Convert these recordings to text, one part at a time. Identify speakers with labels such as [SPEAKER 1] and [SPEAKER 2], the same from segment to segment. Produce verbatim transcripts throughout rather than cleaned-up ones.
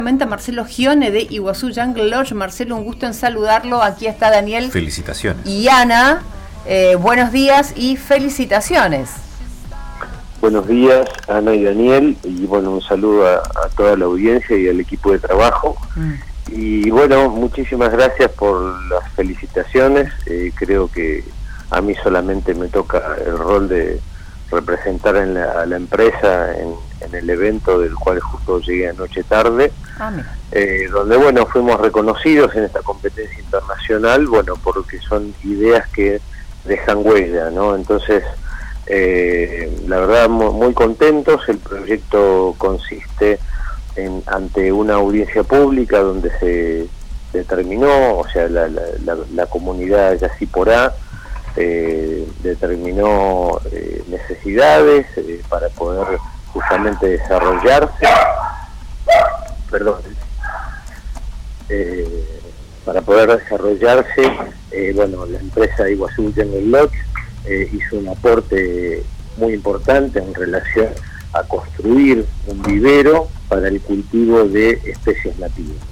[SPEAKER 1] Marcelo Gione de Iguazú Jungle Lodge. Marcelo, un gusto en saludarlo. Aquí está Daniel.
[SPEAKER 2] Felicitaciones.
[SPEAKER 1] Y Ana, eh, buenos días y felicitaciones.
[SPEAKER 3] Buenos días, Ana y Daniel, y bueno, un saludo a, a toda la audiencia y al equipo de trabajo. Mm. Y bueno, muchísimas gracias por las felicitaciones. Eh, creo que a mí solamente me toca el rol de representar en la, a la empresa en, en el evento del cual justo llegué anoche tarde, ah, eh, donde bueno, fuimos reconocidos en esta competencia internacional, bueno, porque son ideas que dejan huella, ¿no? Entonces, eh, la verdad, muy, muy contentos. El proyecto consiste en, ante una audiencia pública donde se determinó, o sea, la, la, la, la comunidad Yacyporá Eh, determinó eh, necesidades eh, para poder justamente desarrollarse, perdón, eh, para poder desarrollarse, eh, bueno, la empresa Iguazú Jungle Lodge eh, hizo un aporte muy importante en relación a construir un vivero para el cultivo de especies nativas.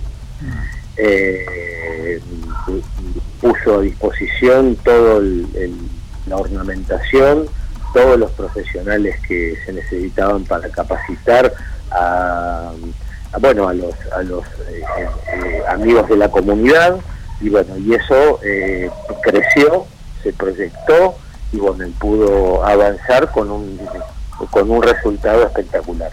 [SPEAKER 3] Eh, puso a disposición todo el, el, la ornamentación, todos los profesionales que se necesitaban para capacitar a, a bueno a los a los eh, eh, amigos de la comunidad, y bueno, y eso eh, creció, se proyectó y bueno, y pudo avanzar con un con un resultado espectacular.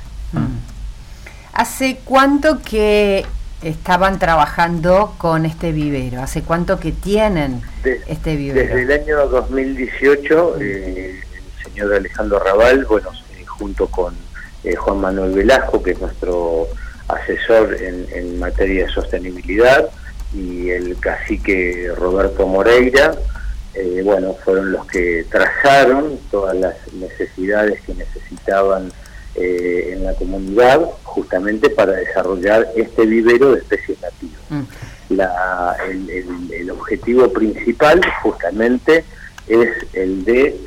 [SPEAKER 1] ¿Hace cuánto que estaban trabajando con este vivero? ¿Hace cuánto que tienen de, este vivero?
[SPEAKER 3] Desde el año dos mil dieciocho, eh, el señor Alejandro Raval, bueno, eh, junto con eh, Juan Manuel Velasco, que es nuestro asesor en, en materia de sostenibilidad, y el cacique Roberto Moreira, eh, bueno, fueron los que trazaron todas las necesidades que necesitaban Eh, en la comunidad, justamente para desarrollar este vivero de especies nativas. Mm. La, el, el, el objetivo principal justamente es el de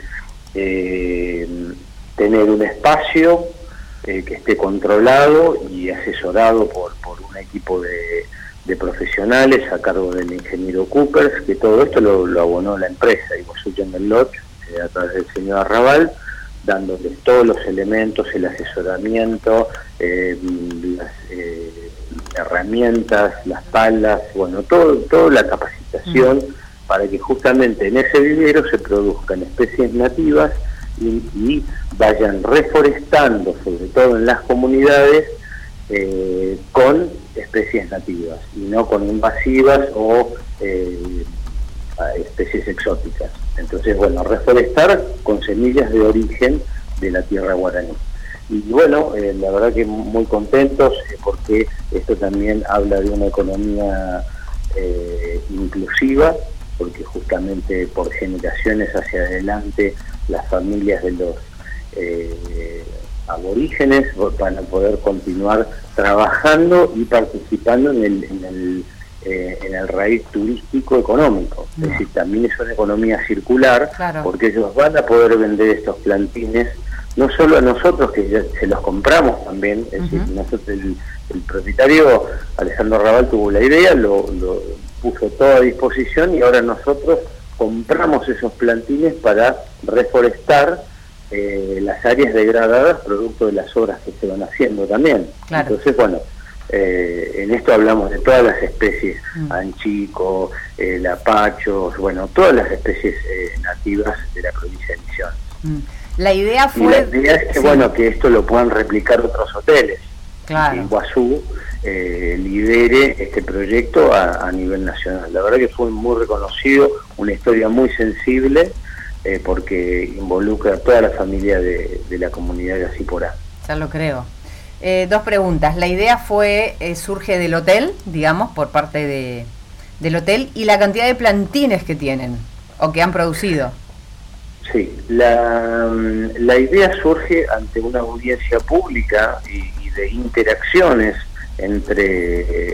[SPEAKER 3] eh, tener un espacio eh, que esté controlado y asesorado por, por un equipo de, de profesionales a cargo del ingeniero Coopers, que todo esto lo, lo abonó la empresa Iguazú Jungle Lodge eh, a través del señor Arrabal, dándoles todos los elementos, el asesoramiento, eh, las eh, herramientas, las palas, bueno, todo, toda la capacitación mm. para que justamente en ese vivero se produzcan especies nativas y, y vayan reforestando, sobre todo en las comunidades, eh, con especies nativas y no con invasivas o eh, especies exóticas. Entonces, bueno, reforestar con semillas de origen de la tierra guaraní. Y bueno, eh, la verdad que muy contentos eh, porque esto también habla de una economía eh, inclusiva, porque justamente por generaciones hacia adelante las familias de los eh, aborígenes van a poder continuar trabajando y participando en el, en el Eh, en el raíz turístico económico. No. Es decir, también es una economía circular, claro, porque ellos van a poder vender estos plantines no solo a nosotros, que ya se los compramos también, es uh-huh. decir, nosotros, el, el propietario Alejandro Raval tuvo la idea, lo, lo puso todo a disposición y ahora nosotros compramos esos plantines para reforestar eh, las áreas degradadas producto de las obras que se van haciendo también. Claro. Entonces, bueno, Eh, en esto hablamos de todas las especies, mm. anchico, eh, lapachos, bueno, todas las especies eh, nativas de la provincia de Misiones.
[SPEAKER 1] Mm. La idea fue...
[SPEAKER 3] Y la idea es que, sí, bueno, que esto lo puedan replicar otros hoteles.
[SPEAKER 1] Claro.
[SPEAKER 3] Que Iguazú eh, lidere este proyecto a, a nivel nacional. La verdad que fue muy reconocido, una historia muy sensible, eh, porque involucra a toda la familia de, de la comunidad de Yacyporá.
[SPEAKER 1] Ya lo creo. Eh, dos preguntas. La idea fue, eh, surge del hotel, digamos, por parte de, del hotel, y la cantidad de plantines que tienen, o que han producido.
[SPEAKER 3] Sí, la, la idea surge ante una audiencia pública y, y de interacciones entre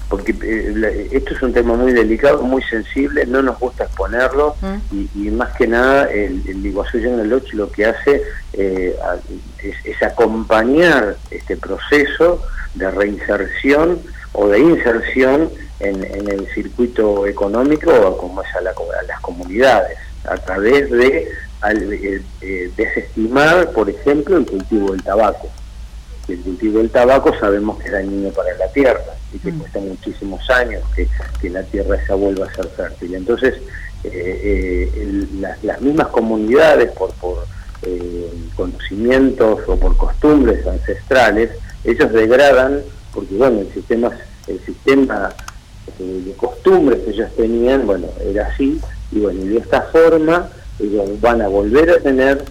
[SPEAKER 3] porque eh, la, esto es un tema muy delicado, muy sensible, no nos gusta exponerlo, mm. y, y más que nada el, el Iguazú Jungle Lodge lo que hace eh, a, es, es acompañar este proceso de reinserción o de inserción en, en el circuito económico, como es a, la, a las comunidades, a través de al, eh, eh, desestimar, por ejemplo, el cultivo del tabaco. El cultivo del tabaco sabemos que es dañino para la tierra y que mm. cuesta muchísimos años que, que la tierra esa vuelva a ser fértil. Entonces, eh, eh, el, las, las mismas comunidades, por, por eh, conocimientos o por costumbres ancestrales, ellos degradan, porque bueno, el sistema, el sistema eh, de costumbres que ellos tenían, bueno, era así, y bueno, y de esta forma ellos van a volver a tener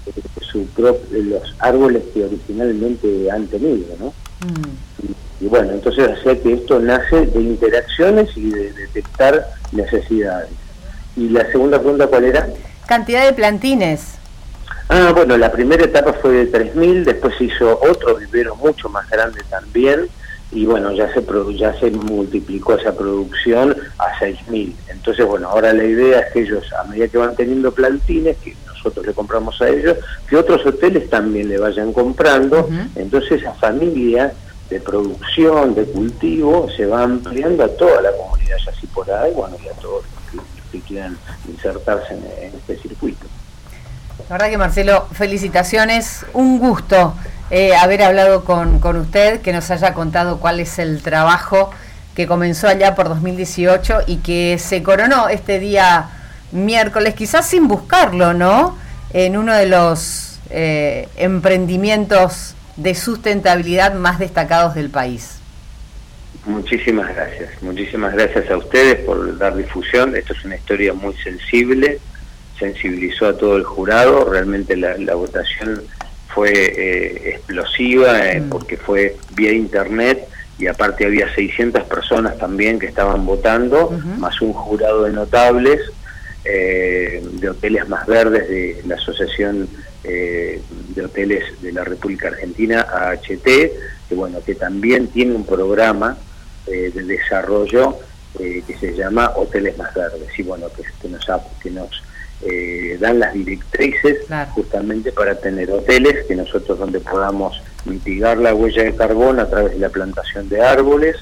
[SPEAKER 3] Su prop, los árboles que originalmente han tenido, ¿no? Mm. Y, y bueno, entonces hace que esto nace de interacciones y de detectar necesidades. ¿Y la segunda pregunta cuál era?
[SPEAKER 1] Cantidad de plantines.
[SPEAKER 3] Ah, bueno, la primera etapa fue de tres mil, después se hizo otro vivero mucho más grande también, y bueno, ya se produ ya se multiplicó esa producción a seis mil. Entonces, bueno, ahora la idea es que ellos, a medida que van teniendo plantines, que nosotros le compramos a ellos, que otros hoteles también le vayan comprando, uh-huh. Entonces esa familia de producción, de cultivo, se va ampliando a toda la comunidad, ya así por ahí, bueno, y a todos los que, que quieran insertarse en, en este circuito.
[SPEAKER 1] La verdad que, Marcelo, felicitaciones, un gusto eh, haber hablado con, con usted, que nos haya contado cuál es el trabajo que comenzó allá por dos mil dieciocho y que se coronó este día miércoles, quizás sin buscarlo, ¿no?, en uno de los eh, emprendimientos de sustentabilidad más destacados del país.
[SPEAKER 3] Muchísimas gracias, muchísimas gracias a ustedes por dar difusión. Esto es una historia muy sensible, sensibilizó a todo el jurado, realmente la, la votación fue eh, explosiva, eh, mm. porque fue vía internet, y aparte había seiscientas personas también que estaban votando, uh-huh. más un jurado de notables, eh, de hoteles más verdes de la Asociación eh, de Hoteles de la República Argentina, A H T, que bueno, que también tiene un programa eh, de desarrollo eh, que se llama Hoteles Más Verdes, y bueno, que, que nos, que nos eh, dan las directrices, claro, justamente para tener hoteles que nosotros donde podamos mitigar la huella de carbono a través de la plantación de árboles.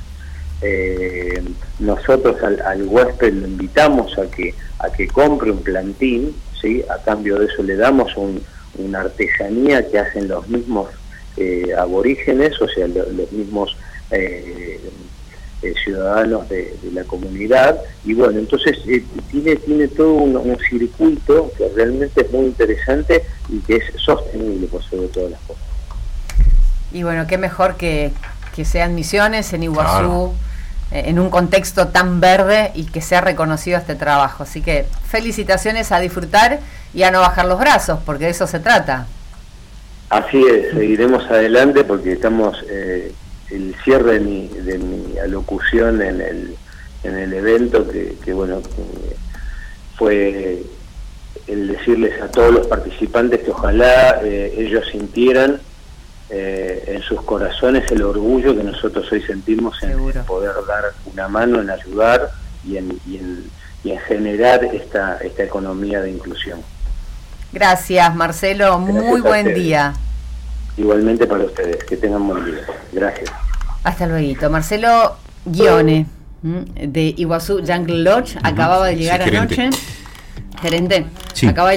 [SPEAKER 3] Eh, nosotros al, al huésped lo invitamos a que a que compre un plantín, ¿sí? A cambio de eso le damos un, una artesanía que hacen los mismos eh, aborígenes, o sea, lo, los mismos eh, eh, ciudadanos de, de la comunidad, y bueno, entonces eh, tiene tiene todo un, un circuito que realmente es muy interesante y que es sostenible por sobre todas las cosas.
[SPEAKER 1] Y bueno, qué mejor que, que sean Misiones, en Iguazú, claro, eh, en un contexto tan verde, y que sea reconocido este trabajo. Así que felicitaciones, a disfrutar y a no bajar los brazos, porque de eso se trata.
[SPEAKER 3] Así es, seguiremos adelante porque estamos, eh, el cierre de mi, de mi alocución en el, en el evento, que, que bueno, que fue el decirles a todos los participantes que ojalá eh, ellos sintieran Eh, en sus corazones el orgullo que nosotros hoy sentimos en, en poder dar una mano, en ayudar y en, y en, y en generar esta, esta economía de inclusión.
[SPEAKER 1] Gracias, Marcelo, gracias, muy buen día.
[SPEAKER 3] Igualmente para ustedes, que tengan buen día. Gracias.
[SPEAKER 1] Hasta luego. Marcelo Ghione, de Iguazú Jungle Lodge, uh-huh. acababa de llegar, sí, anoche. Gerente, sí. acaba de